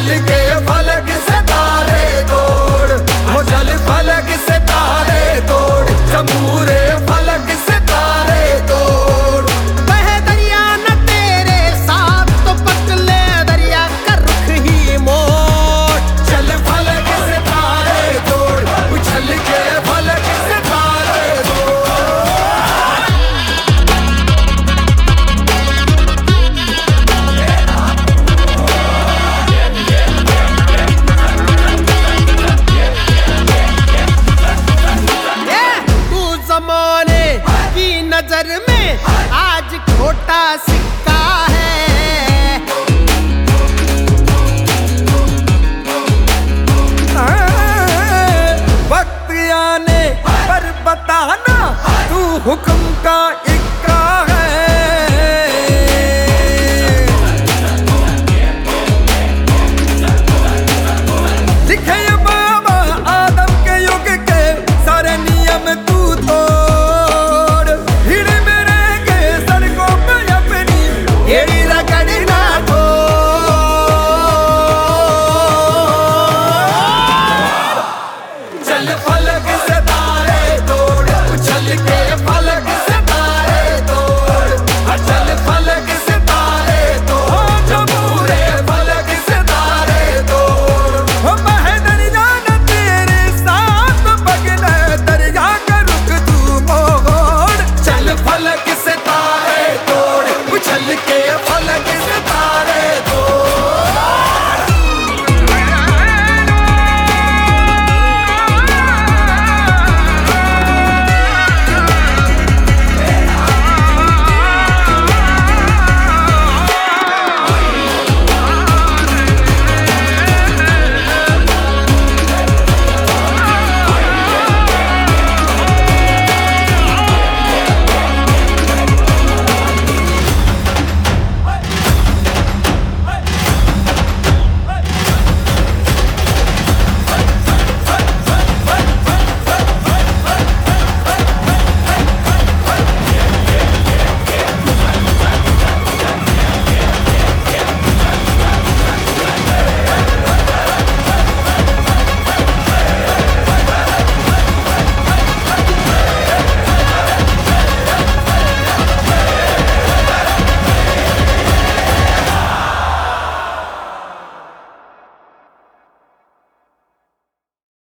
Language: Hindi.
चल के फलक से तारे तोड़, वो चल फलक से तारे तोड़, चमूरे फलक से तारे तोड़। बह दरिया न तेरे साथ तो पतले दरिया का रुख ही मोड़। चल फलक से तारे तोड़, उछल के फलक से तारे तोड़। तू ज़माने की नजर में आज खोटा सिक्का है। वक्त आने पर बताना तू हुक्म